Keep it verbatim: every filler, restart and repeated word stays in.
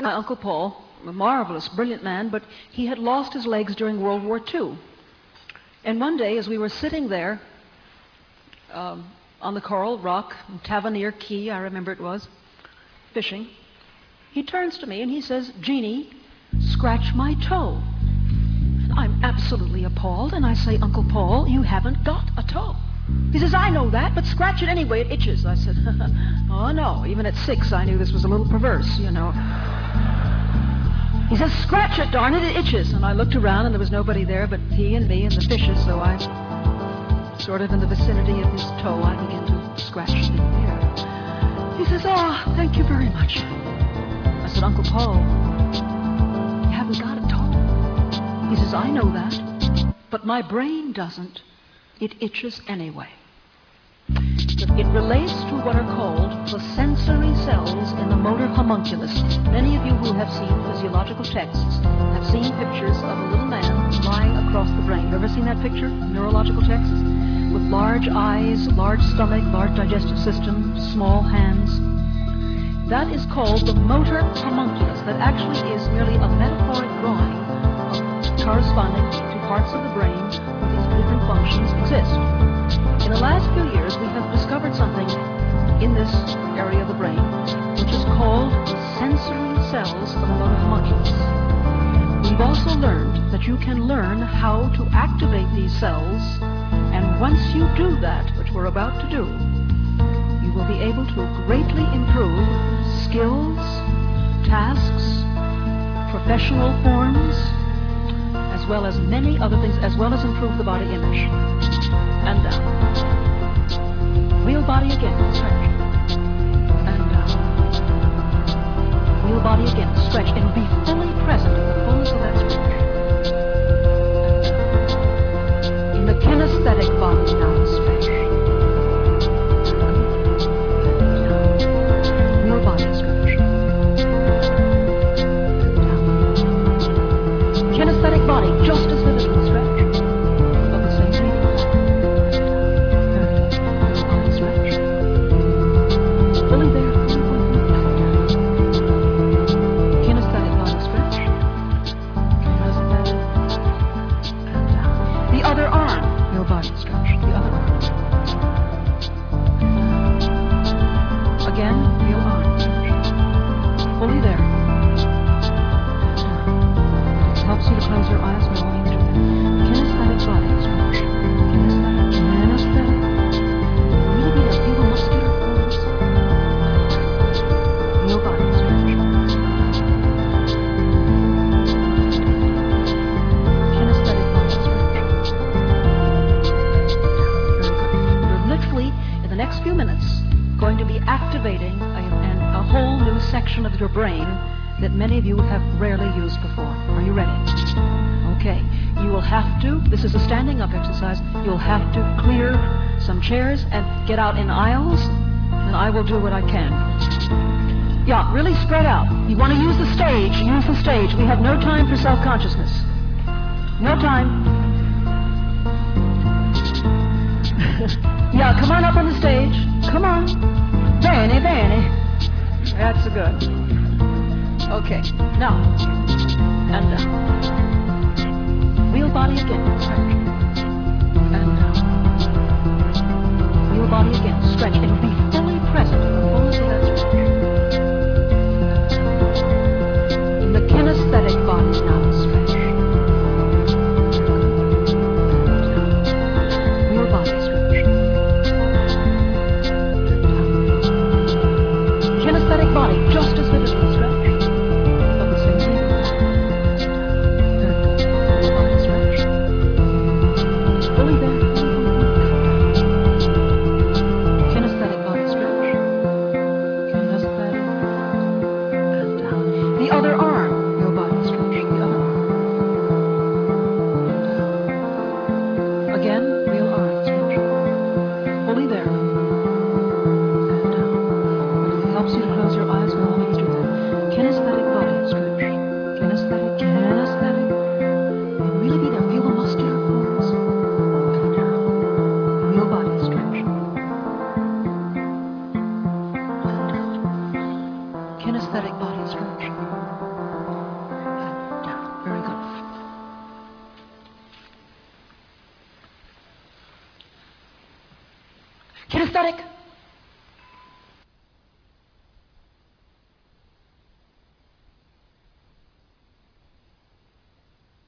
My Uncle Paul, a marvelous, brilliant man, but he had lost his legs during World War Two. And one day, as we were sitting there um, on the Coral Rock, in Tavernier Key, I remember it was, fishing, he turns to me and he says, "Jeannie, scratch my toe." And I'm absolutely appalled, and I say, "Uncle Paul, you haven't got a toe." He says, "I know that, but scratch it anyway, it itches." I said, "Oh no, even at six I knew this was a little perverse, you know." He says, "Scratch it, darn it, it itches." And I looked around and there was nobody there but he and me and the fishes, so I, sort of in the vicinity of his toe, I began to scratch the air. He says, "Oh, thank you very much." I said, "Uncle Paul, you haven't got a toe." He says, "I know that, but my brain doesn't. It itches anyway." It relates to what are called the sensory cells in the motor homunculus. Many of you who have seen physiological texts have seen pictures of a little man lying across the brain. You ever seen that picture, neurological texts? With large eyes, large stomach, large digestive system, small hands. That is called the motor homunculus. That actually is merely a metaphoric drawing of corresponding to parts of the brain where these different functions exist. In the last few years, we have discovered something in this area of the brain which is called the sensory cells of the motor homunculus. We've also learned that you can learn how to activate these cells, and once you do that, which we're about to do, you will be able to greatly improve skills, tasks, professional forms, as well as many other things, as well as improve the body image. And down. Wheel body again, stretch. And down. Wheel body again, stretch, and be fully present in the fullness of that stretch. And down. In the kinesthetic body now, stretch. And down. Wheel body, stretch. And down. Kinesthetic body, just as vividly, stretch. Of your brain that many of you have rarely used before. Are you ready? Okay. You will have to, this is a standing up exercise, you'll have to clear some chairs and get out in aisles, and I will do what I can. Yeah, really spread out. You want to use the stage, use the stage. We have no time for self-consciousness. No time. Yeah, come on up on the stage. Come on. Bene, bene. That's good. Okay, now, and down. Wheel body again, stretch. And down. Wheel body again, stretch, and be fully present in the fullness of that stretch. In the kinesthetic body now, stretch. Wheel body, stretch. Kinesthetic body, just as vividly, stretch. Of the same thing. Wheel body, stretch. Fully there, fully, fully. Kinesthetic body, stretch. Kinesthetic. And down. The other arm, wheel body, stretch. The other arm. And down. Again, wheel arm, stretch. Fully there. Helps you to close your eyes while always do that. Kinesthetic body stretch. Kinesthetic, kinesthetic. And really be there. Feel the muscular pores. And down. Wheel body stretch. And down. Kinesthetic body stretch. Kinesthetic.